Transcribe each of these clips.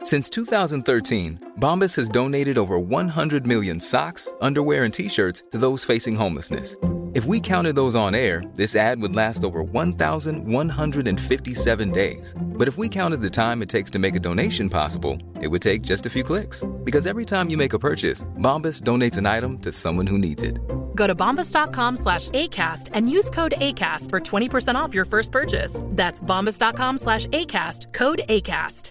Since 2013, Bombas has donated over 100 million socks, underwear, and T-shirts to those facing homelessness. If we counted those on air, this ad would last over 1,157 days. But if we counted the time it takes to make a donation possible, it would take just a few clicks. Because every time you make a purchase, Bombas donates an item to someone who needs it. Go to bombas.com/ACAST and use code ACAST for 20% off your first purchase. That's bombas.com/ACAST, code ACAST.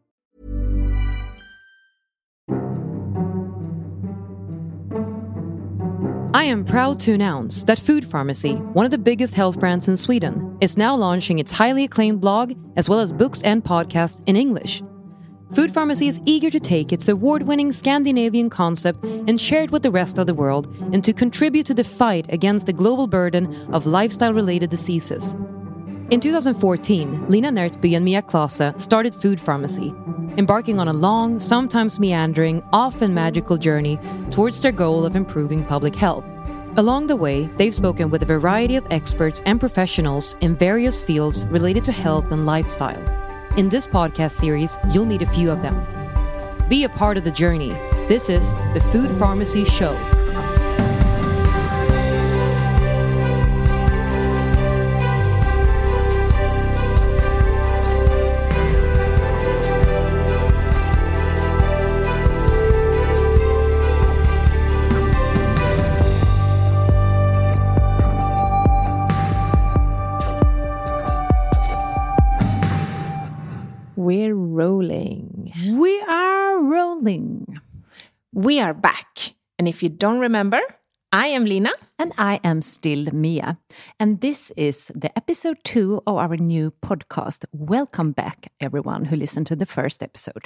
I am proud to announce that Food Pharmacy, one of the biggest health brands in Sweden, is now launching its highly acclaimed blog as well as books and podcasts in English. Food Pharmacy is eager to take its award-winning Scandinavian concept and share it with the rest of the world and to contribute to the fight against the global burden of lifestyle-related diseases. In 2014, Lina Nertby and Mia Klase started Food Pharmacy, embarking on a long, sometimes meandering, often magical journey towards their goal of improving public health. Along the way, they've spoken with a variety of experts and professionals in various fields related to health and lifestyle. In this podcast series, you'll meet a few of them. Be a part of the journey. This is the Food Pharmacy Show. We're rolling. We are rolling. We are back. And if you don't remember, I am Lina. And I am still Mia. And this is the episode 2 of our new podcast. Welcome back, everyone who listened to the first episode.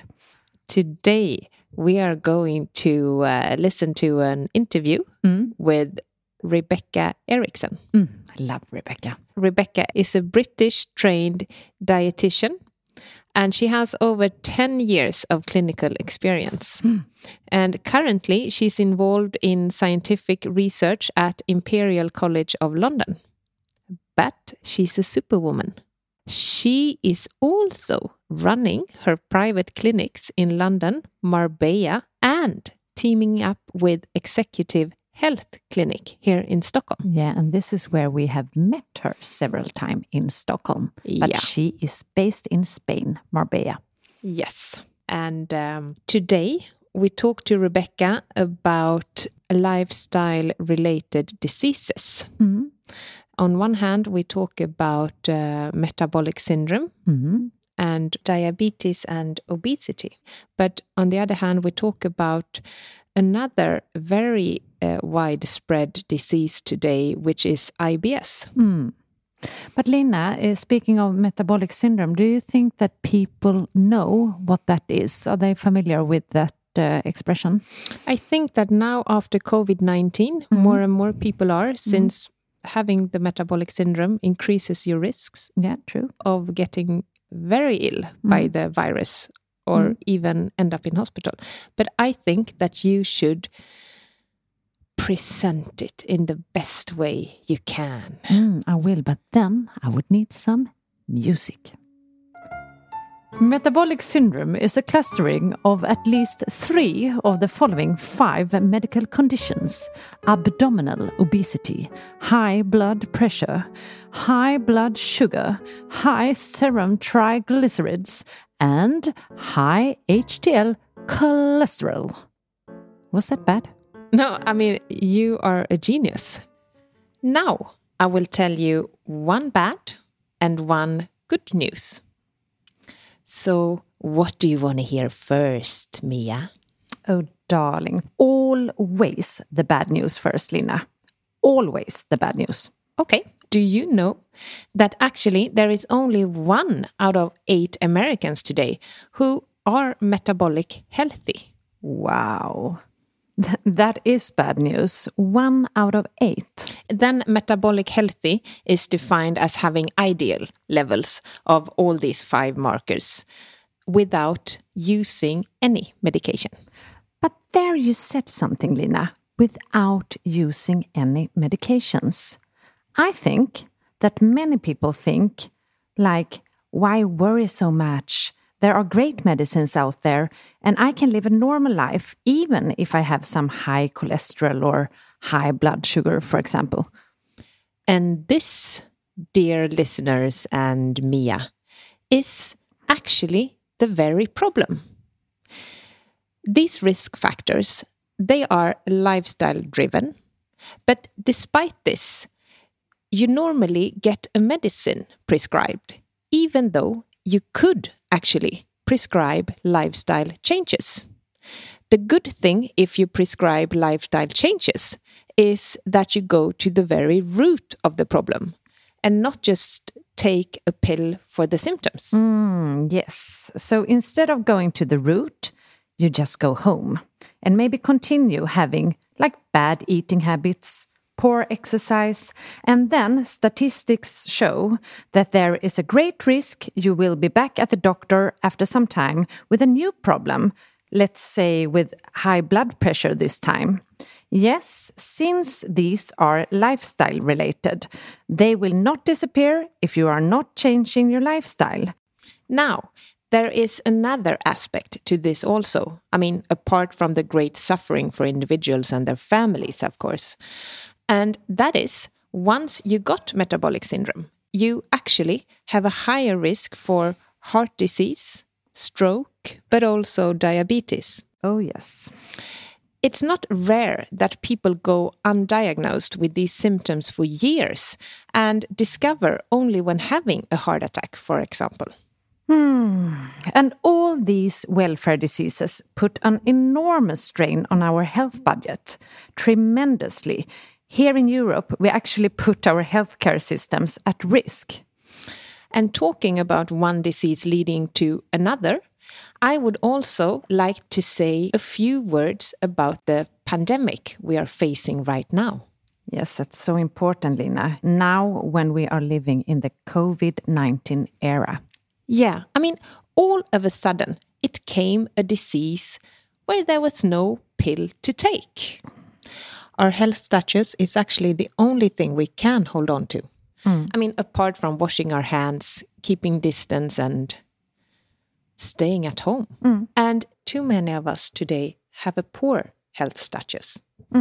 Today, we are going to listen to an interview with Rebecca Erickson. I love Rebecca. Rebecca is a British-trained dietitian. And she has over 10 years of clinical experience. And currently, she's involved in scientific research at Imperial College of London. But she's a superwoman. She is also running her private clinics in London, Marbella, and teaming up with Executive Health Clinic here in Stockholm. Yeah, and this is where we have met her several times in Stockholm. But she is based in Spain, Marbella. Yes. And today we talk to Rebecca about lifestyle-related diseases. On one hand, we talk about metabolic syndrome and diabetes and obesity. But on the other hand, we talk about another very widespread disease today, which is IBS. But Lina, speaking of metabolic syndrome, do you think that people know what that is? Are they familiar with that expression? I think that now after COVID-19, more and more people are, since having the metabolic syndrome increases your risks of getting very ill by the virus or even end up in hospital. But I think that you should present it in the best way you can. I will, but then I would need some music. Metabolic syndrome is a clustering of at least 3 of the following 5 medical conditions: abdominal obesity, high blood pressure, high blood sugar, high serum triglycerides, and high HDL cholesterol. Was that bad? No, I mean, you are a genius. Now, I will tell you one bad and one good news. So, what do you want to hear first, Mia? Oh, darling. Always the bad news first, Lina. Always the bad news. Okay. Do you know that actually there is only 1 out of 8 Americans today who are metabolic healthy? Wow. That is bad news. 1 out of 8. Then metabolic healthy is defined as having ideal levels of all these 5 markers without using any medication. But there you said something, Lina. Without using any medications. I think that many people think, like, why worry so much? there are great medicines out there, and I can live a normal life even if I have some high cholesterol or high blood sugar, for example. And this, dear listeners and Mia, is actually the very problem. These risk factors, they are lifestyle driven, but despite this, you normally get a medicine prescribed, even though you could actually prescribe lifestyle changes. The good thing if you prescribe lifestyle changes is that you go to the very root of the problem and not just take a pill for the symptoms. Yes. So instead of going to the root, you just go home and maybe continue having like bad eating habits, poor exercise, and then statistics show that there is a great risk you will be back at the doctor after some time with a new problem, let's say with high blood pressure this time. Yes, since these are lifestyle related, they will not disappear if you are not changing your lifestyle. Now, there is another aspect to this also. I mean, apart from the great suffering for individuals and their families, of course. And that is, once you got metabolic syndrome, you actually have a higher risk for heart disease, stroke, but also diabetes. Oh, yes. It's not rare that people go undiagnosed with these symptoms for years and discover only when having a heart attack, for example. And all these welfare diseases put an enormous strain on our health budget, tremendously. Here in Europe, we actually put our healthcare systems at risk. And talking about one disease leading to another, I would also like to say a few words about the pandemic we are facing right now. Yes, that's so important, Lina. Now, when we are living in the COVID-19 era. Yeah, I mean, all of a sudden, it came a disease where there was no pill to take. Our health status is actually the only thing we can hold on to. I mean, apart from washing our hands, keeping distance and staying at home. And too many of us today have a poor health status.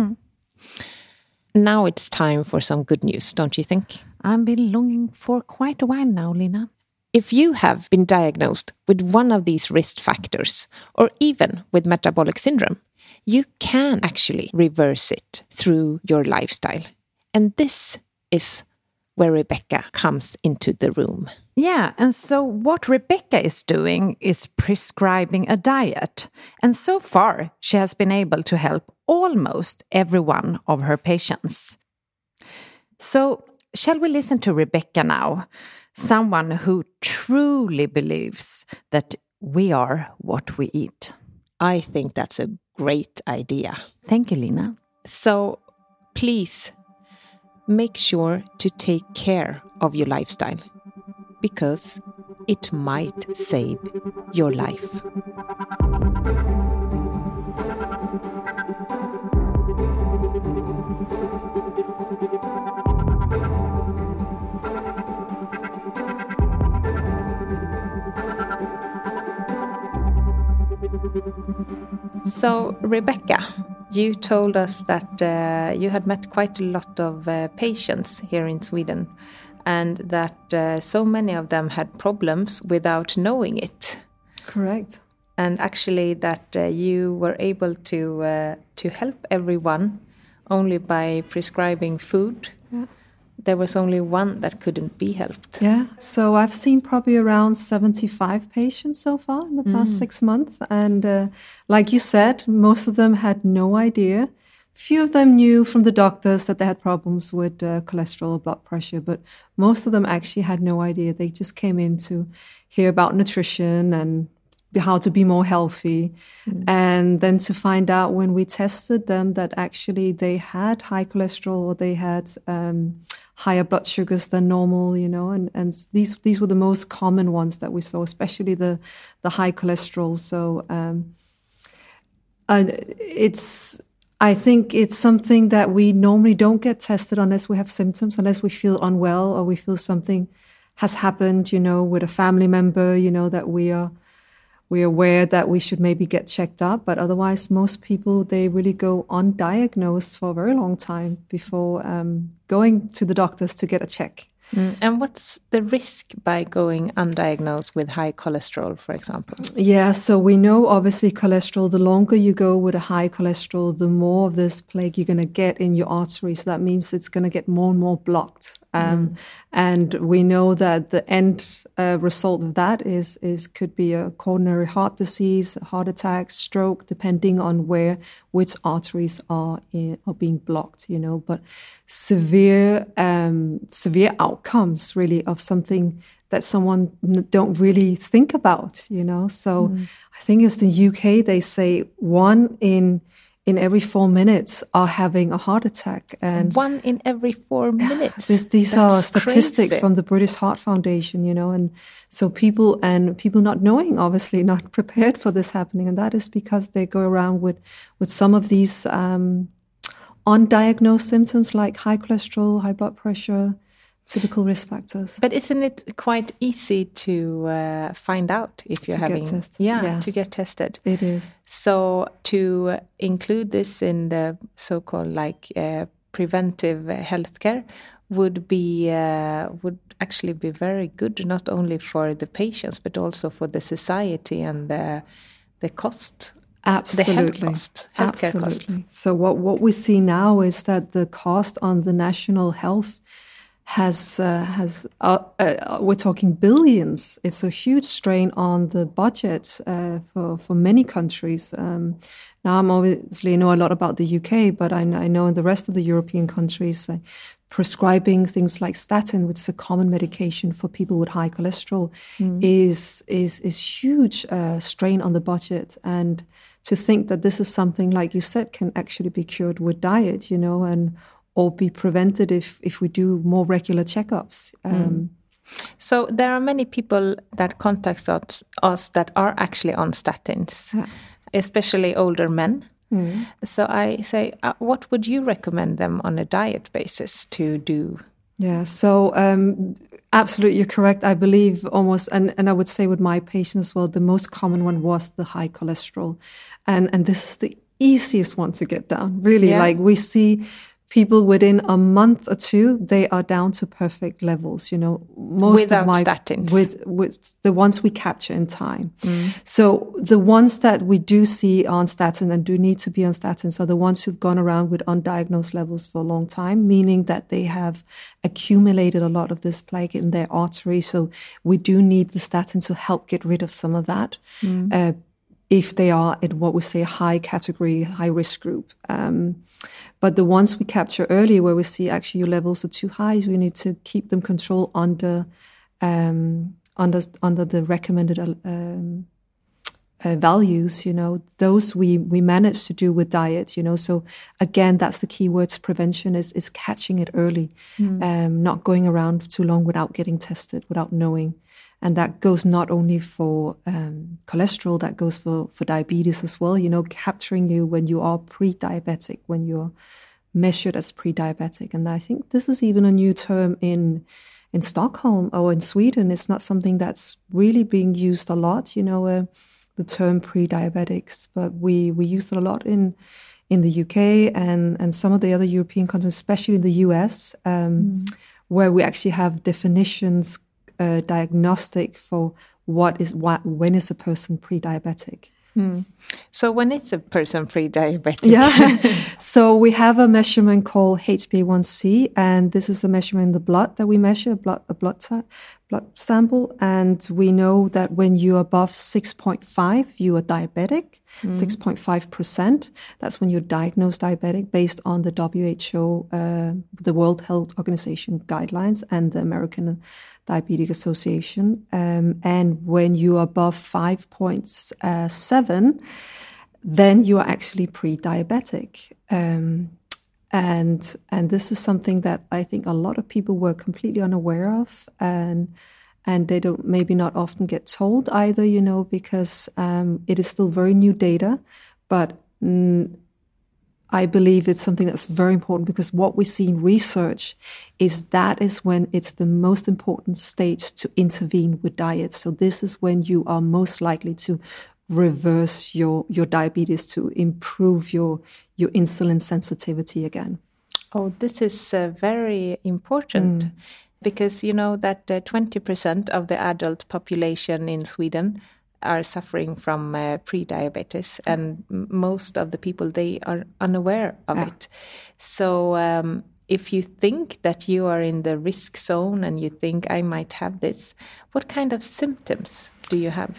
Now it's time for some good news, don't you think? I've been longing for quite a while now, Lina. If you have been diagnosed with one of these risk factors, or even with metabolic syndrome, you can actually reverse it through your lifestyle. And this is where Rebecca comes into the room. Yeah, and so what Rebecca is doing is prescribing a diet. And so far, she has been able to help almost every one of her patients. So, shall we listen to Rebecca now? Someone who truly believes that we are what we eat. I think that's a great idea. Thank you, Lina. So, please, make sure to take care of your lifestyle, because it might save your life. So, Rebecca, you told us that you had met quite a lot of patients here in Sweden, and that so many of them had problems without knowing it. Correct. And actually that you were able to help everyone only by prescribing food. Yeah. There was only one that couldn't be helped. Yeah, so I've seen probably around 75 patients so far in the past 6 months. And like you said, most of them had no idea. Few of them knew from the doctors that they had problems with cholesterol or blood pressure, but most of them actually had no idea. They just came in to hear about nutrition and how to be more healthy. And then to find out when we tested them that actually they had high cholesterol or they had higher blood sugars than normal, you know, and these were the most common ones that we saw, especially the high cholesterol. So I think it's something that we normally don't get tested unless we have symptoms, unless we feel unwell or we feel something has happened, you know, with a family member, you know, that we are we're aware that we should maybe get checked up. But otherwise, most people, they really go undiagnosed for a very long time before going to the doctors to get a check. And what's the risk by going undiagnosed with high cholesterol, for example? Yeah, so we know obviously cholesterol, the longer you go with a high cholesterol, the more of this plaque you're going to get in your arteries. So that means it's going to get more and more blocked. And we know that the end result of that is could be a coronary heart disease, heart attack, stroke, depending on which arteries are being blocked, you know. But severe outcomes really of something that someone don't really think about, you know. So I think it's the UK, they say 1 in every 4 minutes are having a heart attack. And 1 in every 4 minutes. These are statistics crazy. From the British Heart Foundation, you know, and so people not knowing, obviously not prepared for this happening. And that is because they go around with some of these undiagnosed symptoms like high cholesterol, high blood pressure, typical risk factors. But isn't it quite easy to find out if you're having... Yes. To get tested. It is. So to include this in the so-called preventive healthcare would actually be very good, not only for the patients, but also for the society and the cost. Absolutely. The healthcare cost. So what we see now is that the cost on the national health has we're talking billions. It's a huge strain on the budget for many countries. Now I'm obviously know a lot about the UK, but I know in the rest of the European countries, prescribing things like statin, which is a common medication for people with high cholesterol, is huge strain on the budget. And to think that this is something, like you said, can actually be cured with diet, you know, or be prevented if we do more regular checkups. So there are many people that contact us that are actually on statins, especially older men. So I say, what would you recommend them on a diet basis to do? Yeah, so absolutely, you're correct. I believe almost, and I would say with my patients as well, the most common one was the high cholesterol. And this is the easiest one to get down, really. Yeah. Like we see people within a month or 2, they are down to perfect levels, you know. Without statins. With the ones we capture in time. So the ones that we do see on statin and do need to be on statins are the ones who've gone around with undiagnosed levels for a long time, meaning that they have accumulated a lot of this plaque in their artery. So we do need the statin to help get rid of some of that. If they are in what we say a high category, high risk group. But the ones we capture early, where we see actually your levels are too high, we need to keep them controlled under the recommended values. You know, those we manage to do with diet. You know, so again, that's the key words. Prevention is catching it early, not going around too long without getting tested, without knowing. And that goes not only for cholesterol, that goes for diabetes as well, you know, capturing you when you are pre-diabetic, when you're measured as pre-diabetic. And I think this is even a new term in Stockholm or in Sweden. It's not something that's really being used a lot, you know, the term pre-diabetics, but we use it a lot in the UK and some of the other European countries, especially in the US, where we actually have definitions diagnostic for when is a person pre-diabetic. So when is a person pre-diabetic? Yeah, so we have a measurement called HbA1c, and this is a measurement in the blood that we measure, a blood sample, and we know that when you're above 6.5, you are diabetic, 6.5%. That's when you're diagnosed diabetic based on the WHO, the World Health Organization guidelines and the American Diabetic Association. And when you are above 5.7, then you are actually pre-diabetic. And this is something that I think a lot of people were completely unaware of, and they don't maybe not often get told either, you know, because it is still very new data. But I believe it's something that's very important, because what we see in research is that is when it's the most important stage to intervene with diet. So this is when you are most likely to reverse your diabetes, to improve your insulin sensitivity again. Oh, this is very important, because you know that 20% of the adult population in Sweden are suffering from pre-diabetes, and most of the people, they are unaware of it. So if you think that you are in the risk zone and you think I might have this, what kind of symptoms do you have?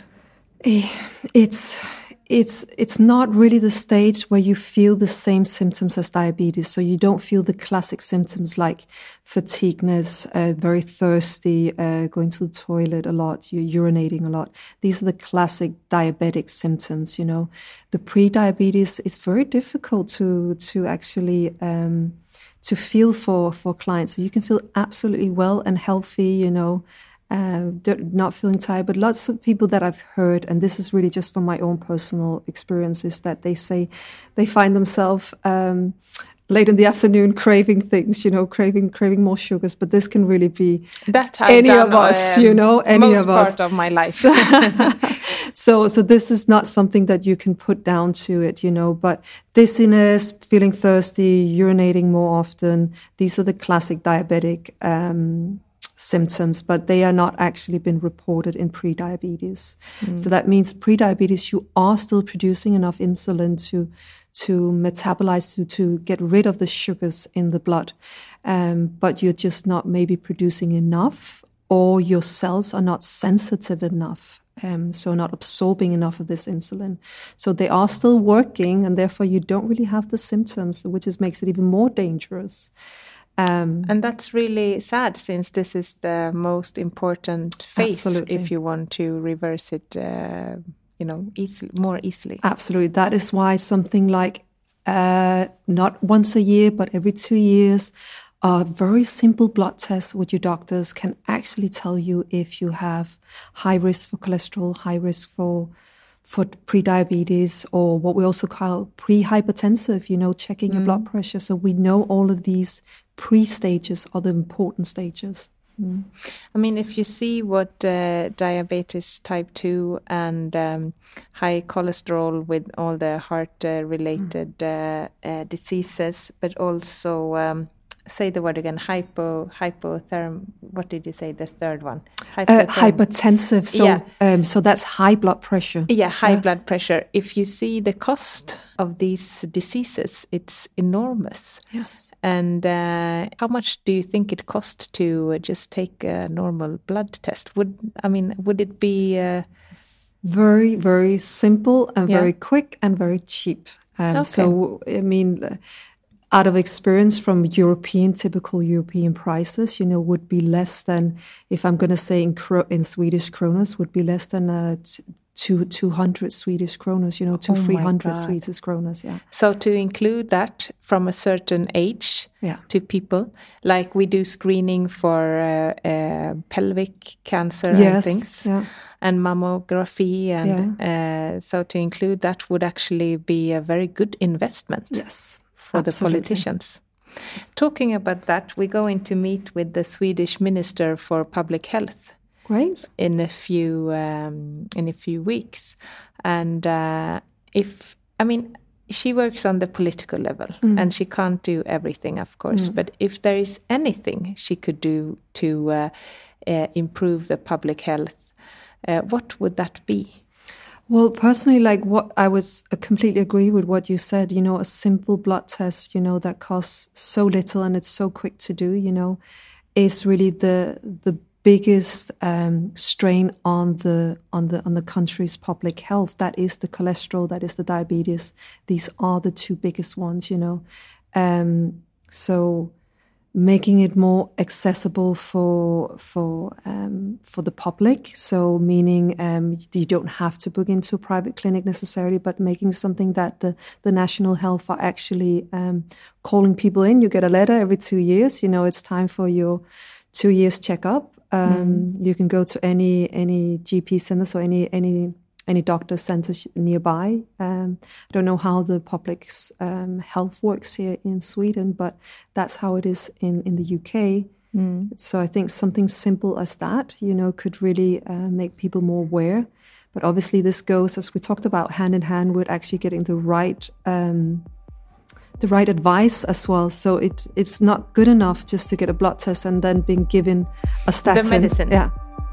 It's not really the stage where you feel the same symptoms as diabetes. So you don't feel the classic symptoms like fatigueness, very thirsty, going to the toilet a lot, you're urinating a lot. These are the classic diabetic symptoms, you know. The pre-diabetes is very difficult to actually to feel for clients. So you can feel absolutely well and healthy, you know, not feeling tired. But lots of people that I've heard, and this is really just from my own personal experiences, that they say they find themselves late in the afternoon craving things, you know, craving more sugars. But this can really be that any of us, you know, any of us. Most part of my life. So this is not something that you can put down to it, you know, but dizziness, feeling thirsty, urinating more often, these are the classic diabetic symptoms, but they are not actually been reported in pre-diabetes. So that means pre-diabetes, you are still producing enough insulin to metabolize, to get rid of the sugars in the blood, but you're just not maybe producing enough, or your cells are not sensitive enough, so not absorbing enough of this insulin. So they are still working, and therefore you don't really have the symptoms, which makes it even more dangerous. And that's really sad, since this is the most important phase. Absolutely. If you want to reverse it, you know, more easily. Absolutely. That is why something like not once a year, but every 2 years, a very simple blood test with your doctors can actually tell you if you have high risk for cholesterol, high risk for pre-diabetes, or what we also call pre-hypertensive, you know, checking your blood pressure. So we know all of these pre-stages are the important stages. I mean, if you see what diabetes type 2 and high cholesterol with all the heart-related diseases, but also, say the word again, hypotherm. What did you say, the third one? Hypertensive, so yeah. So that's high blood pressure. Yeah, high blood pressure. If you see the cost of these diseases, it's enormous. Yes. And how much do you think it costs to just take a normal blood test? Would it be very, very simple and very quick and very cheap? So, I mean, out of experience from typical European prices, you know, would be less than, if I'm going to say in Swedish kronas, would be less than 200 Swedish kronas, you know, 300 Swedish kronas, yeah. So to include that from a certain age to people, like we do screening for pelvic cancer and things, and mammography, and so to include that would actually be a very good investment. Yes. For Absolutely. the politicians. Talking about that, we're going to meet with the Swedish Minister for Public Health. Great. In a few weeks, and she works on the political level, and she can't do everything, of course. But if there is anything she could do to improve the public health, what would that be? Well, personally, like what I completely agree with what you said, you know, a simple blood test, you know, that costs so little and it's so quick to do, you know, is really the biggest strain on the country's public health. That is the cholesterol, that is the diabetes. These are the two biggest ones, you know. So making it more accessible for the public. So meaning you don't have to book into a private clinic necessarily, but making something that the National Health are actually calling people in. You get a letter every 2 years. You know, it's time for your 2 years checkup. You can go to any GP centers or any any doctor centers nearby. I don't know how the public health works here in Sweden, but that's how it is in the UK. So I think something simple as that, could really make people more aware. But obviously this goes, as we talked about, hand in hand with actually getting the right advice as well. So it's not good enough just to get a blood test and then being given a statin. The medicine. Yeah.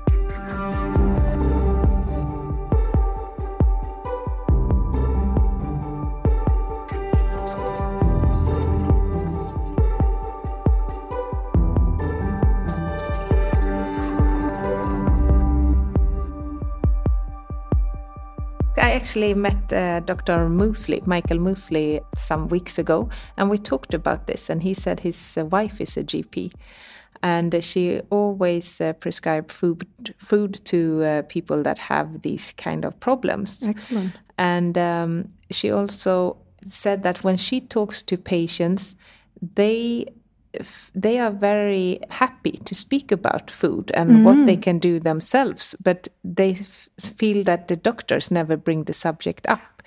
I actually met Dr. Michael Moosley, some weeks ago, and we talked about this. And he said his wife is a GP, and she always prescribes food to people that have these kind of problems. Excellent. And she also said that when she talks to patients, they are very happy to speak about food and what they can do themselves, but they feel that the doctors never bring the subject up.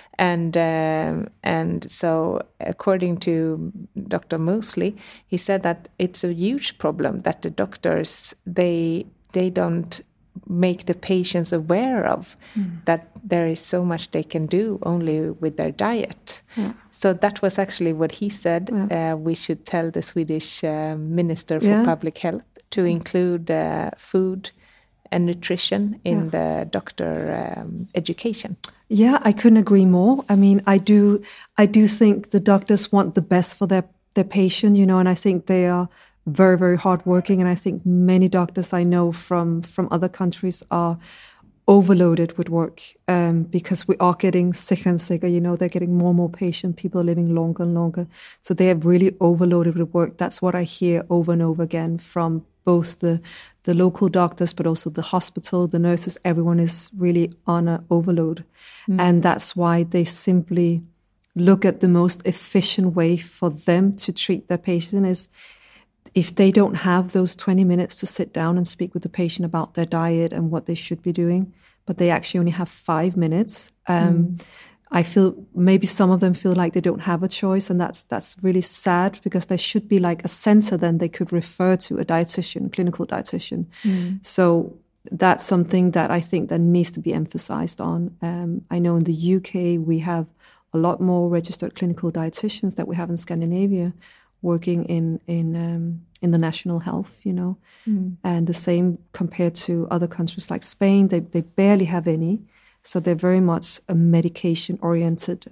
And so according to Dr. Moosley, he said that it's a huge problem that the doctors, they don't make the patients aware of that there is so much they can do only with their diet. Yeah. So that was actually what he said. Yeah. We should tell the Swedish Minister for Public Health to include food and nutrition in the doctor education. Yeah, I couldn't agree more. I mean, I do think the doctors want the best for their patient, and I think they are very, very hardworking. And I think many doctors I know from other countries are overloaded with work because we are getting sicker and sicker. They're getting more and more patient. People are living longer and longer. So they are really overloaded with work. That's what I hear over and over again from both the local doctors, but also the hospital, the nurses. Everyone is really on an overload. And that's why they simply look at the most efficient way for them to treat their patient is if they don't have those 20 minutes to sit down and speak with the patient about their diet and what they should be doing, but they actually only have 5 minutes. I feel maybe some of them feel like they don't have a choice, and that's really sad because there should be like a center then they could refer to a dietitian, clinical dietitian. So that's something that I think that needs to be emphasized on. I know in the UK we have a lot more registered clinical dietitians that we have in Scandinavia working in the national health, and the same compared to other countries like Spain. They barely have any. So they're very much a medication-oriented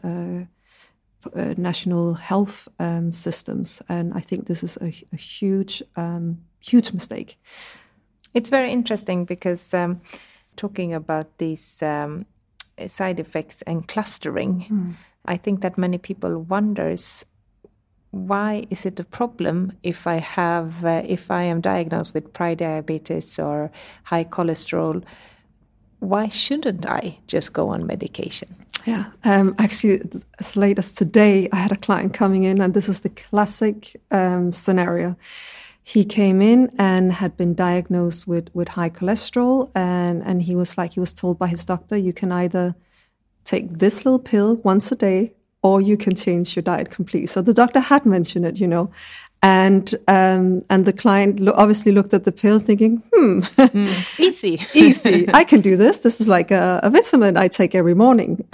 national health systems. And I think this is a huge mistake. It's very interesting because talking about these side effects and clustering, I think that many people wonders, why is it a problem if I am diagnosed with prediabetes or high cholesterol? Why shouldn't I just go on medication? Yeah, actually, as late as today, I had a client coming in, and this is the classic scenario. He came in and had been diagnosed with high cholesterol, and he was told by his doctor, you can either take this little pill once a day, or you can change your diet completely. So the doctor had mentioned it, And the client obviously looked at the pill thinking, easy. Easy. I can do this. This is like a vitamin I take every morning.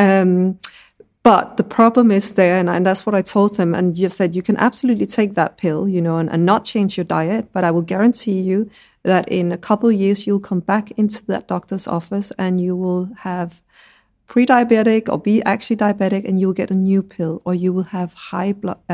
But the problem is there, and that's what I told him. And you said, you can absolutely take that pill, and not change your diet. But I will guarantee you that in a couple of years, you'll come back into that doctor's office and you will have pre-diabetic or be actually diabetic, and you'll get a new pill, or you will have high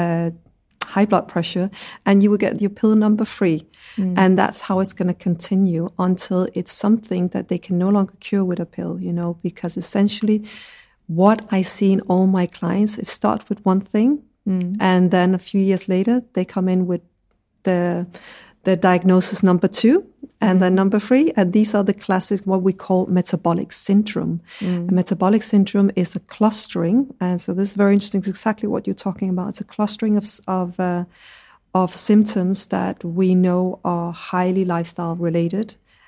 blood pressure, and you will get your pill number 3. And that's how it's going to continue until it's something that they can no longer cure with a pill, because essentially what I see in all my clients, it starts with one thing, and then a few years later, they come in with the diagnosis number 2, and then number 3, and these are the classic, what we call metabolic syndrome. A metabolic syndrome is a clustering, and so this is very interesting. It's exactly what you're talking about. It's a clustering of symptoms that we know are highly lifestyle related,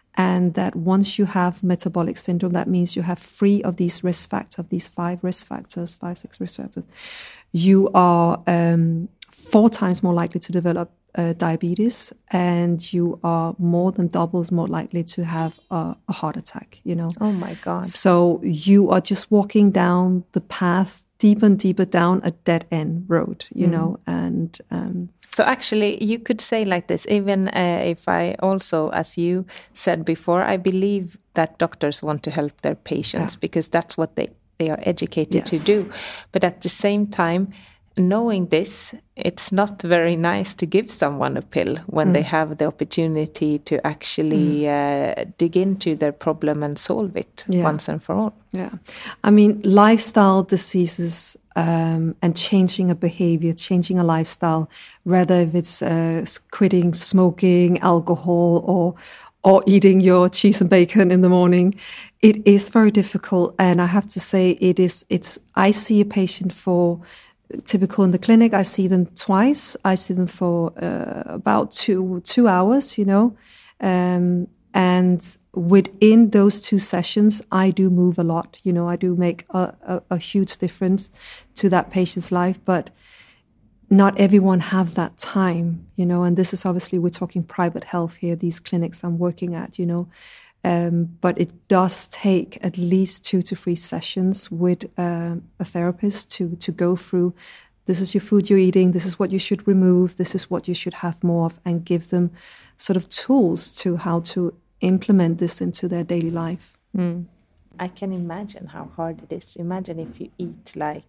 And that once you have metabolic syndrome, that means you have 3 of these risk factors, of these 5 risk factors, 5, 6 risk factors, you are 4 times more likely to develop diabetes, and you are more than double more likely to have a heart attack, you know. Oh my God. So you are just walking down the path, deeper and deeper down a dead-end road, you know, and... So actually, you could say like this, even if I also, as you said before, I believe that doctors want to help their patients because that's what they are educated to do. But at the same time, knowing this, it's not very nice to give someone a pill when they have the opportunity to actually dig into their problem and solve it once and for all. Yeah. I mean, lifestyle diseases and changing a behavior, changing a lifestyle, whether if it's quitting smoking, alcohol, or eating your cheese and bacon in the morning, it is very difficult. And I have to say, I see a patient for... Typical in the clinic, I see them twice. I see them for about two hours, you know. And within those 2 sessions, I do move a lot. You know, I do make a huge difference to that patient's life. But not everyone have that time, you know. And this is obviously, we're talking private health here, these clinics I'm working at, you know. But it does take at least 2 to 3 sessions with a therapist to go through, this is your food you're eating, this is what you should remove, this is what you should have more of, and give them sort of tools to how to implement this into their daily life. I can imagine how hard it is. Imagine if you eat like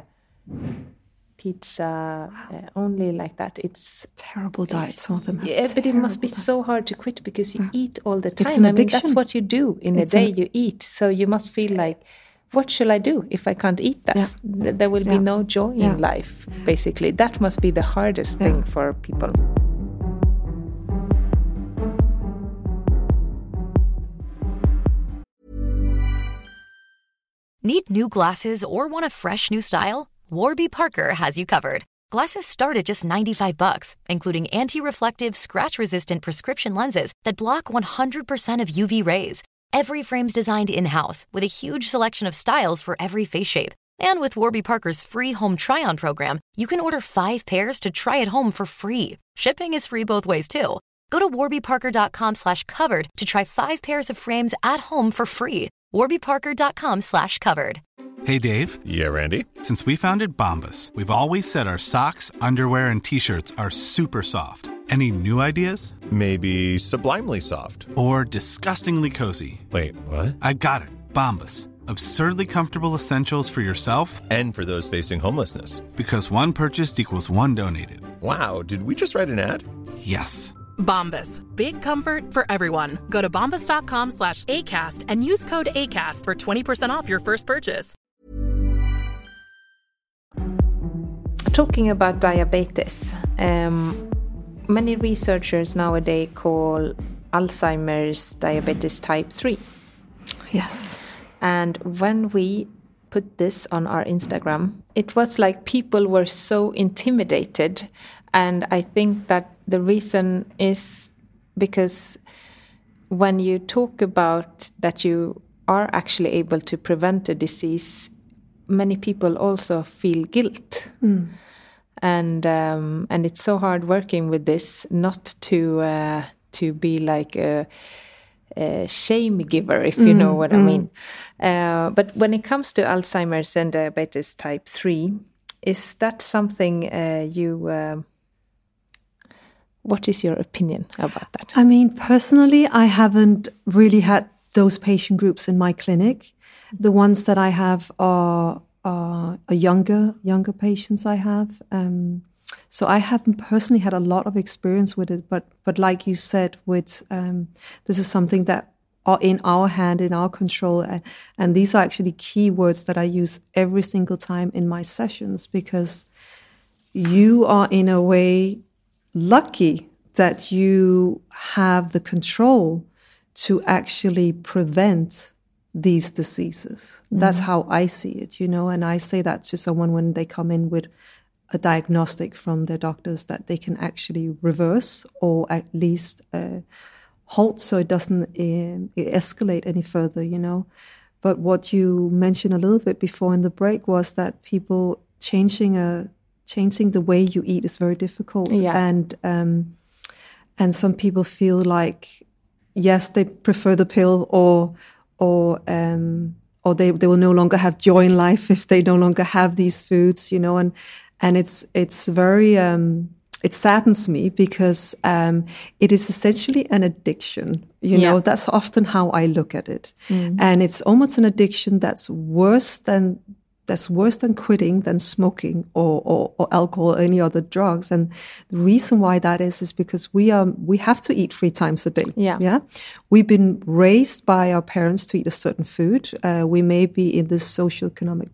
pizza only like that. It's terrible diet, some of them have. Yeah, but it must be so hard to quit because you eat all the time. It's an addiction. I mean, that's what you do in a day. You eat, so you must feel like, what shall I do if I can't eat that? There will be no joy in life, basically. That must be the hardest thing for people. Need new glasses or want a fresh new style? Warby Parker has you covered. Glasses start at just $95, including anti-reflective, scratch-resistant prescription lenses that block 100% of UV rays. Every frame's designed in-house with a huge selection of styles for every face shape. And with Warby Parker's free home try-on program, you can order 5 pairs to try at home for free. Shipping is free both ways, too. Go to warbyparker.com/covered to try 5 pairs of frames at home for free. warbyparker.com/covered. Hey, Dave. Yeah, Randy. Since we founded Bombas, we've always said our socks, underwear, and T-shirts are super soft. Any new ideas? Maybe sublimely soft. Or disgustingly cozy. Wait, what? I got it. Bombas. Absurdly comfortable essentials for yourself and for those facing homelessness. Because one purchased equals one donated. Wow, did we just write an ad? Yes. Bombas. Big comfort for everyone. Go to bombas.com/ACAST and use code ACAST for 20% off your first purchase. Talking about diabetes, many researchers nowadays call Alzheimer's diabetes type 3. Yes. And when we put this on our Instagram, it was like people were so intimidated. And I think that the reason is because when you talk about that you are actually able to prevent a disease, many people also feel guilt. And it's so hard working with this, not to be like a shame giver, if you know what I mean. But when it comes to Alzheimer's and diabetes type 3, is that something what is your opinion about that? I mean, personally, I haven't really had those patient groups in my clinic. The ones that I have are younger patients I have. So I haven't personally had a lot of experience with it, but like you said, with this is something that are in our hand, in our control, and these are actually keywords that I use every single time in my sessions, because you are in a way lucky that you have the control to actually prevent these diseases. That's how I see it, you know, and I say that to someone when they come in with a diagnostic from their doctors, that they can actually reverse or at least halt so it doesn't escalate any further, you know. But what you mentioned a little bit before in the break was that people changing the way you eat is very difficult. Yeah. And some people feel like, yes, they prefer the pill, or they will no longer have joy in life if they no longer have these foods, you know. And it's very it saddens me because it is essentially an addiction. You know, that's often how I look at it. And it's almost an addiction that's worse than quitting, than smoking or alcohol or any other drugs. And the reason why that is because we have to eat 3 times a day. Yeah. We've been raised by our parents to eat a certain food. We may be in this socioeconomic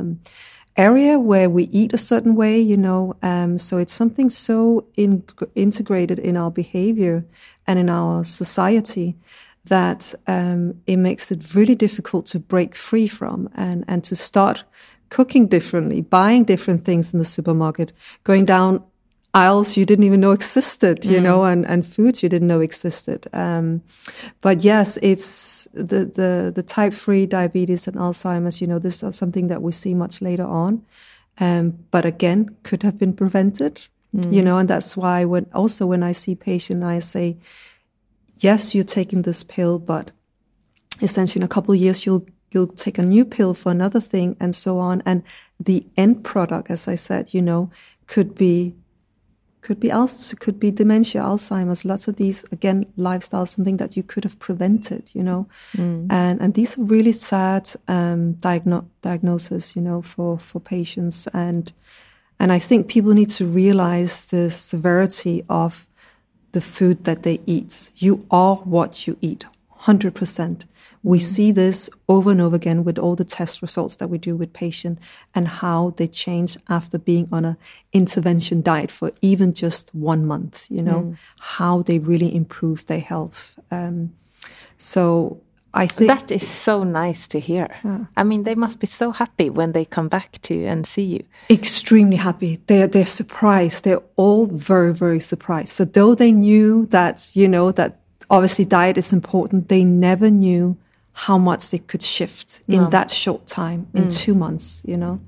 area where we eat a certain way, you know. So it's something so integrated in our behavior and in our society that it makes it really difficult to break free from and to start cooking differently, buying different things in the supermarket, going down aisles you didn't even know existed, you know, and foods you didn't know existed. But yes, it's the type 3 diabetes and Alzheimer's, you know, this is something that we see much later on. But again, could have been prevented, you know, and that's why when I see patients, I say, yes, you're taking this pill, but essentially in a couple of years, you'll take a new pill for another thing and so on. And the end product, as I said, you know, could be dementia, Alzheimer's, lots of these, again, lifestyle, something that you could have prevented, you know. And these are really sad diagnoses, you know, for patients. And I think people need to realize the severity of the food that they eat. You are what you eat, 100%. We see this over and over again with all the test results that we do with patients and how they change after being on an intervention diet for even just 1 month, you know, how they really improve their health. So I think that is so nice to hear. I mean, they must be so happy when they come back to and see you. Extremely happy. They're surprised. They're all very, very surprised. So though they knew that, you know, that obviously diet is important, they never knew how much they could shift in that short time, in 2 months, you know.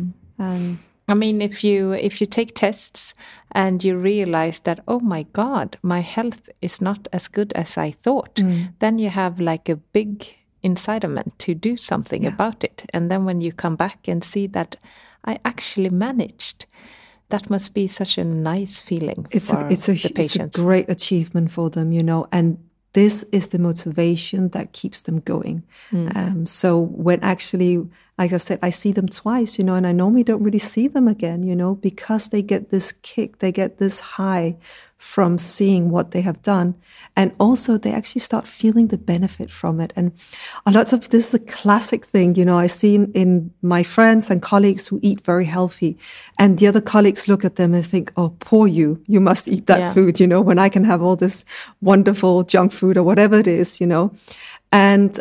I mean, if you take tests and you realize that, oh my God, my health is not as good as I thought, then you have like a big incitement to do something about it. And then when you come back and see that I actually managed, that must be such a nice feeling for the patients. It's a great achievement for them, you know, and this is the motivation that keeps them going. So when actually, like I said, I see them twice, you know, and I normally don't really see them again, you know, because they get this kick, they get this high from seeing what they have done. And also they actually start feeling the benefit from it. And a lot of this is a classic thing, you know, I see in my friends and colleagues who eat very healthy, and the other colleagues look at them and think, oh, poor you must eat that food, you know, when I can have all this wonderful junk food or whatever it is, you know. And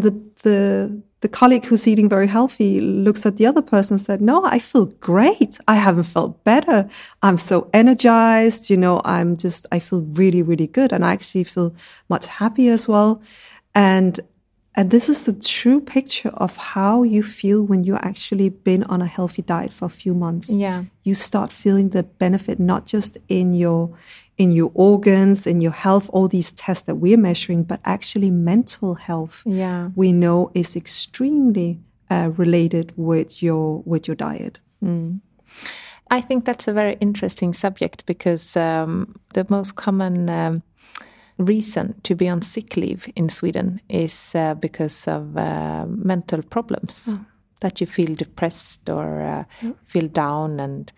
the colleague who's eating very healthy looks at the other person and said, no, I feel great. I haven't felt better. I'm so energized. You know, I feel really, really good. And I actually feel much happier as well. And this is the true picture of how you feel when you actually been on a healthy diet for a few months. Yeah. You start feeling the benefit, not just in your organs, in your health, all these tests that we're measuring, but actually mental health, we know is extremely related with your diet. I think that's a very interesting subject because the most common reason to be on sick leave in Sweden is because of mental problems, that you feel depressed or feel down and...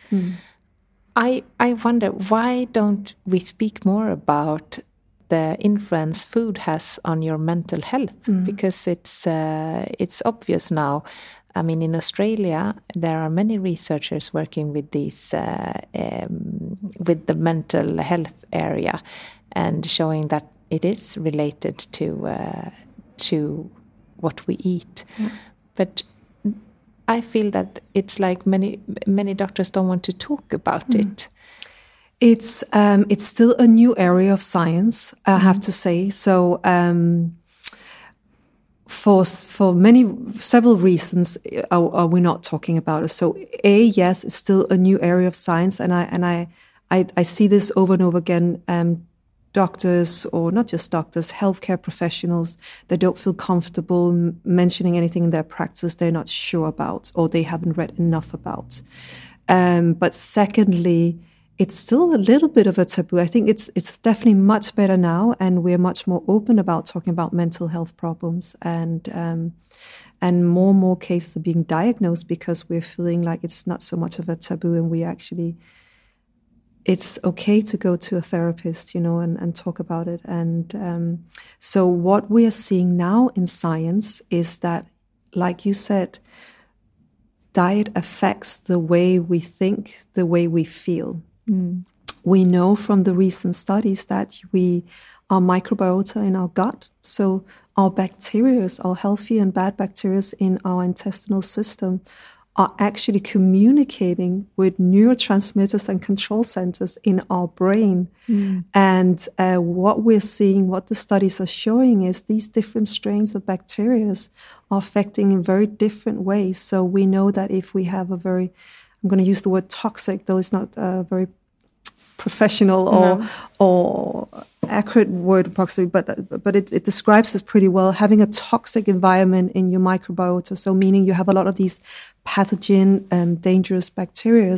I wonder, why don't we speak more about the influence food has on your mental health? Because it's obvious now. I mean, in Australia, there are many researchers working with these with the mental health area and showing that it is related to what we eat. But I feel that it's like many doctors don't want to talk about it. It's still a new area of science, I have to say. So for several reasons are we not talking about it. So yes, it's still a new area of science, and I see this over and over again. Doctors, or not just doctors, healthcare professionals, they don't feel comfortable mentioning anything in their practice they're not sure about or they haven't read enough about. But secondly, it's still a little bit of a taboo. I think it's definitely much better now, and we're much more open about talking about mental health problems, and more cases are being diagnosed because we're feeling like it's not so much of a taboo, and it's okay to go to a therapist, and talk about it. And so what we are seeing now in science is that, like you said, diet affects the way we think, the way we feel. We know from the recent studies that our microbiota in our gut, so our bacteria, our healthy and bad bacteria in our intestinal system, are actually communicating with neurotransmitters and control centers in our brain. And what we're seeing, what the studies are showing, is these different strains of bacteria are affecting in very different ways. So we know that if we have I'm going to use the word toxic, though it's not very professional or accurate word approximately, but it describes this pretty well. Having a toxic environment in your microbiota, so meaning you have a lot of these pathogen, dangerous bacteria,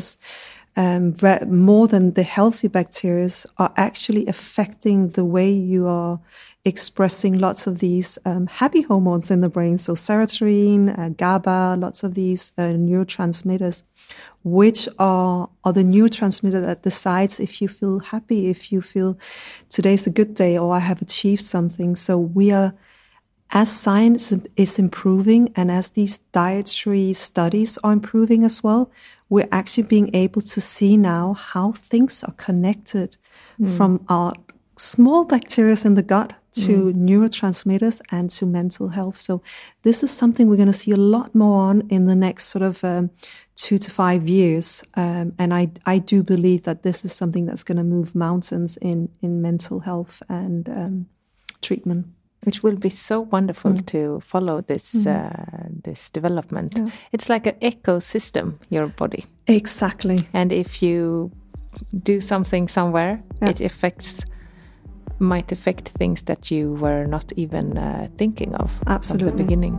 more than the healthy bacteria, are actually affecting the way you are expressing lots of these happy hormones in the brain. So serotonin, GABA, lots of these neurotransmitters, which are the neurotransmitter that decides if you feel happy, if you feel today's a good day or I have achieved something. So we are, as science is improving and as these dietary studies are improving as well, we're actually being able to see now how things are connected from our small bacteria in the gut to neurotransmitters and to mental health. So this is something we're going to see a lot more on in the next sort of 2 to 5 years. And I do believe that this is something that's going to move mountains in mental health and treatment. Which will be so wonderful to follow this this development. Yeah. It's like an ecosystem, your body. Exactly. And if you do something somewhere, it might affect things that you were not even thinking of at the beginning.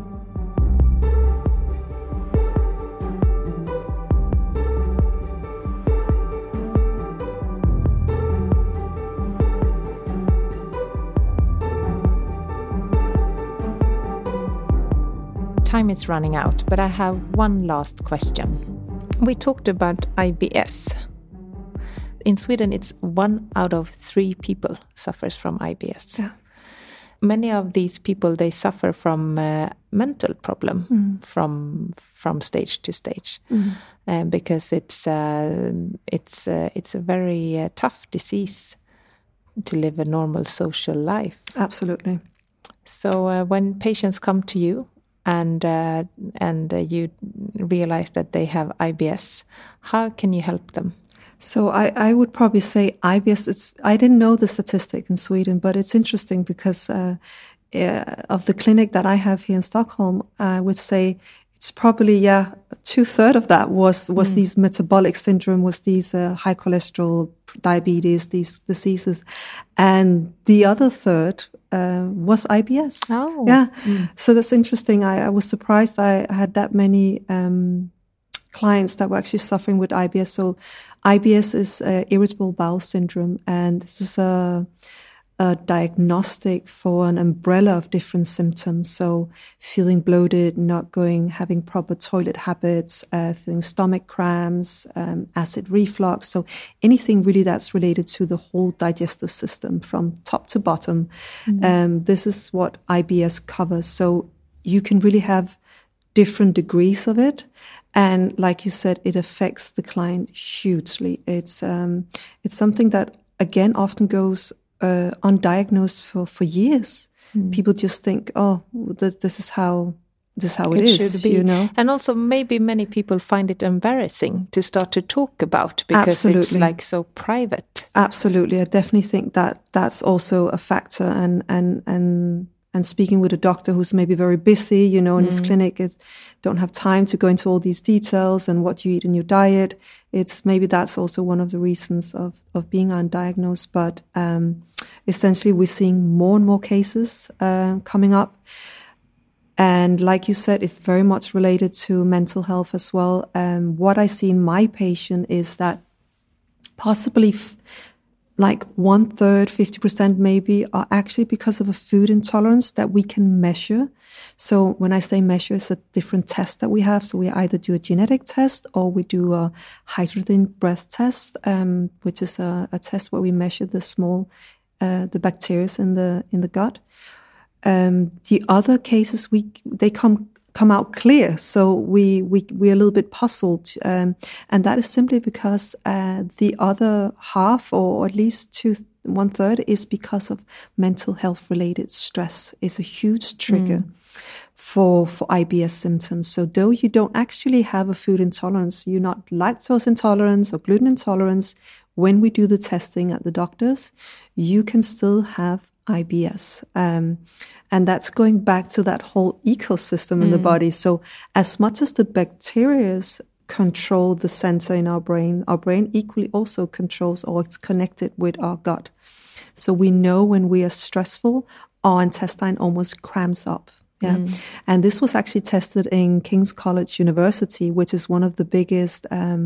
Time is running out, but I have one last question. We talked about IBS. In Sweden, it's 1 out of 3 people suffers from IBS. Yeah. Many of these people, they suffer from mental problem from stage to stage, because it's a very tough disease to live a normal social life. Absolutely. So when patients come to you, and you realize that they have IBS, how can you help them? So I would probably say IBS, I didn't know the statistic in Sweden, but it's interesting because of the clinic that I have here in Stockholm, I would say it's probably, 2/3 of that was these metabolic syndrome, was these high cholesterol, diabetes, these diseases. And the other third was IBS. Oh. Yeah. So that's interesting. I was surprised I had that many clients that were actually suffering with IBS. So IBS is irritable bowel syndrome, and this is a diagnostic for an umbrella of different symptoms. So feeling bloated, having proper toilet habits, feeling stomach cramps, acid reflux. So anything really that's related to the whole digestive system from top to bottom. This is what IBS covers. So you can really have different degrees of it. And like you said, it affects the client hugely. It's something that, again, often goes undiagnosed for years. People just think, this is how it is, should be. You know. And also maybe many people find it embarrassing to start to talk about because it's like so private. Absolutely. I definitely think that that's also a factor. And speaking with a doctor who's maybe very busy, in his clinic, don't have time to go into all these details and what you eat in your diet. It's maybe that's also one of the reasons of being undiagnosed. But essentially, we're seeing more and more cases coming up. And like you said, it's very much related to mental health as well. What I see in my patient is that possibly like 1/3, 50% maybe, are actually because of a food intolerance that we can measure. So when I say measure, it's a different test that we have. So we either do a genetic test or we do a hydrogen breath test, which is a test where we measure the bacteria in the gut. The other cases, they come out clear. So we're a little bit puzzled. And that is simply because the other half, or at least 1/3, is because of mental health related stress. It's a huge trigger for IBS symptoms. So though you don't actually have a food intolerance, you're not lactose intolerance or gluten intolerance, when we do the testing at the doctors, you can still have IBS. And that's going back to that whole ecosystem in the body. So as much as the bacteria control the center in our brain equally also controls, or it's connected with our gut. So we know when we are stressful, our intestine almost cramps up. Yeah. And this was actually tested in King's College University, which is one of the biggest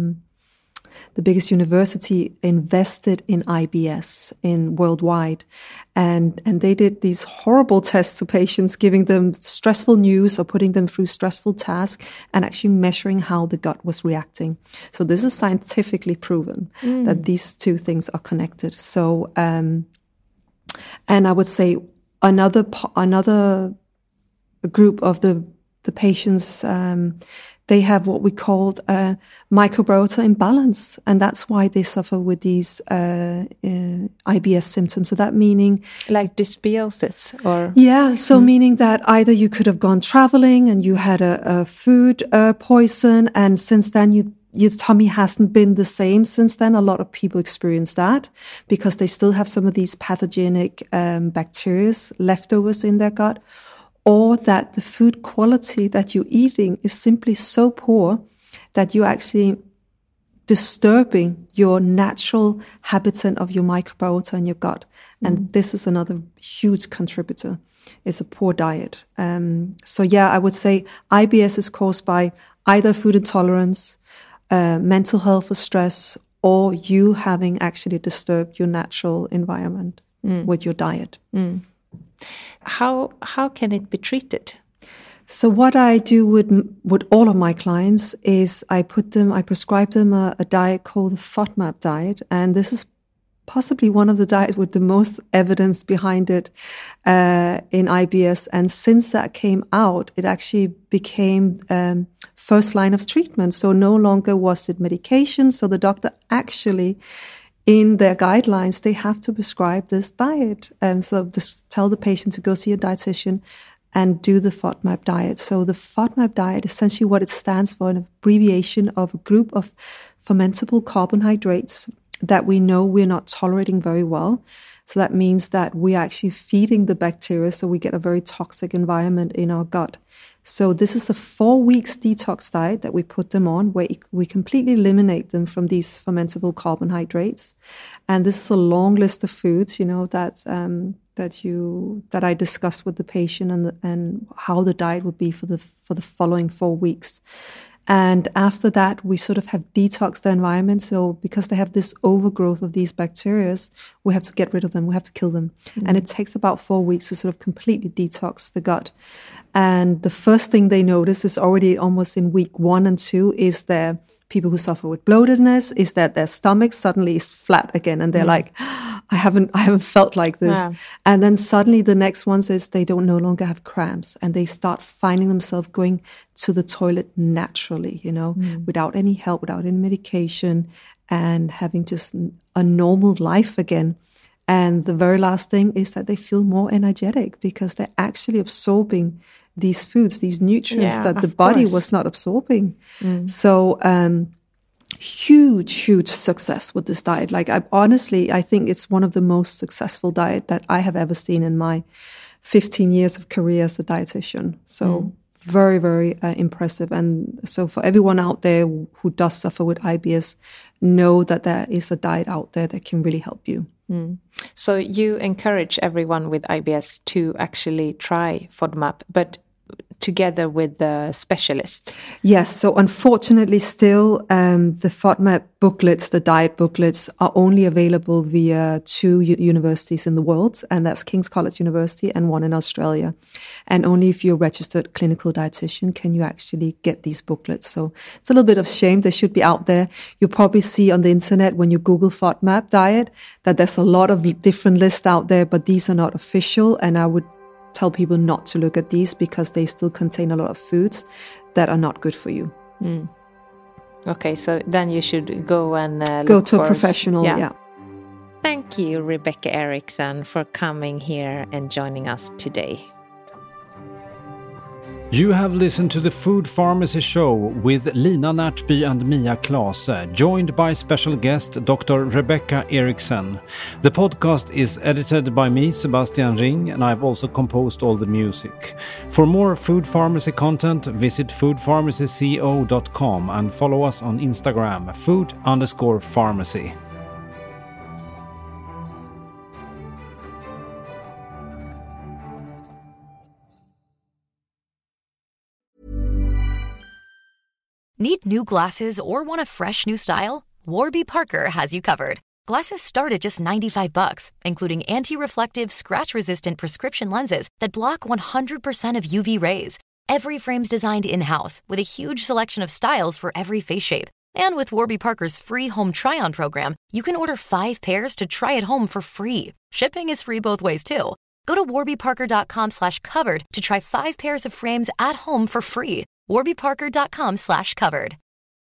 university invested in IBS worldwide. And they did these horrible tests to patients, giving them stressful news or putting them through stressful tasks and actually measuring how the gut was reacting. So this is scientifically proven that these two things are connected. So, and I would say another group of the patients, they have what we called microbiota imbalance, and that's why they suffer with these IBS symptoms. So that meaning like dysbiosis, or meaning that either you could have gone traveling and you had a food poison, and since then your tummy hasn't been the same since then. A lot of people experience that because they still have some of these pathogenic bacteria leftovers in their gut. Or that the food quality that you're eating is simply so poor that you're actually disturbing your natural habitat of your microbiota in your gut. And this is another huge contributor. It's a poor diet. So I would say IBS is caused by either food intolerance, mental health or stress, or you having actually disturbed your natural environment with your diet. How can it be treated? So what I do with all of my clients is I prescribe them a diet called the FODMAP diet. And this is possibly one of the diets with the most evidence behind it in IBS. And since that came out, it actually became first line of treatment. So no longer was it medication. So the doctor actually, in their guidelines, they have to prescribe this diet. So tell the patient to go see a dietitian and do the FODMAP diet. So the FODMAP diet, essentially what it stands for, an abbreviation of a group of fermentable carbohydrates that we know we're not tolerating very well. So that means that we're actually feeding the bacteria, so we get a very toxic environment in our gut. So this is a 4 weeks detox diet that we put them on, where we completely eliminate them from these fermentable carbohydrates. And this is a long list of foods, that I discussed with the patient, and how the diet would be for the following 4 weeks. And after that, we sort of have detoxed the environment. So because they have this overgrowth of these bacteria, we have to get rid of them. We have to kill them. And it takes about 4 weeks to sort of completely detox the gut. And the first thing they notice is already almost in week 1 and 2 is their people who suffer with bloatedness, is that their stomach suddenly is flat again. And they're like, I haven't felt like this. Yeah. And then suddenly the next one is they don't no longer have cramps, and they start finding themselves going to the toilet naturally, without any help, without any medication, and having just a normal life again. And the very last thing is that they feel more energetic because they're actually absorbing these foods, these nutrients that the body was not absorbing. So huge success with this diet. Like I think it's one of the most successful diet that I have ever seen in my 15 years of career as a dietitian. So very, very impressive. And so for everyone out there who does suffer with IBS, know that there is a diet out there that can really help you. So you encourage everyone with IBS to actually try FODMAP, but together with the specialist. Yes, so unfortunately still the FODMAP booklets, the diet booklets, are only available via 2 universities in the world, and that's King's College University and one in Australia. And only if you're a registered clinical dietitian can you actually get these booklets. So it's a little bit of shame. They should be out there. You'll probably see on the internet when you Google FODMAP diet that there's a lot of different lists out there, but these are not official, and I would tell people not to look at these because they still contain a lot of foods that are not good for you. Okay, so then you should go and go to a professional. Yeah. Thank you, Rebecca Eriksson, for coming here and joining us today. You have listened to the Food Pharmacy Show with Lina Närtby and Mia Klase, joined by special guest Dr. Rebecca Eriksson. The podcast is edited by me, Sebastian Ring, and I've also composed all the music. For more Food Pharmacy content, visit foodpharmacyco.com and follow us on Instagram, food_pharmacy. Need new glasses or want a fresh new style? Warby Parker has you covered. Glasses start at just $95, including anti-reflective, scratch-resistant prescription lenses that block 100% of UV rays. Every frame's designed in-house with a huge selection of styles for every face shape. And with Warby Parker's free home try-on program, you can order 5 pairs to try at home for free. Shipping is free both ways, too. Go to warbyparker.com/covered to try 5 pairs of frames at home for free. warbyparker.com/covered.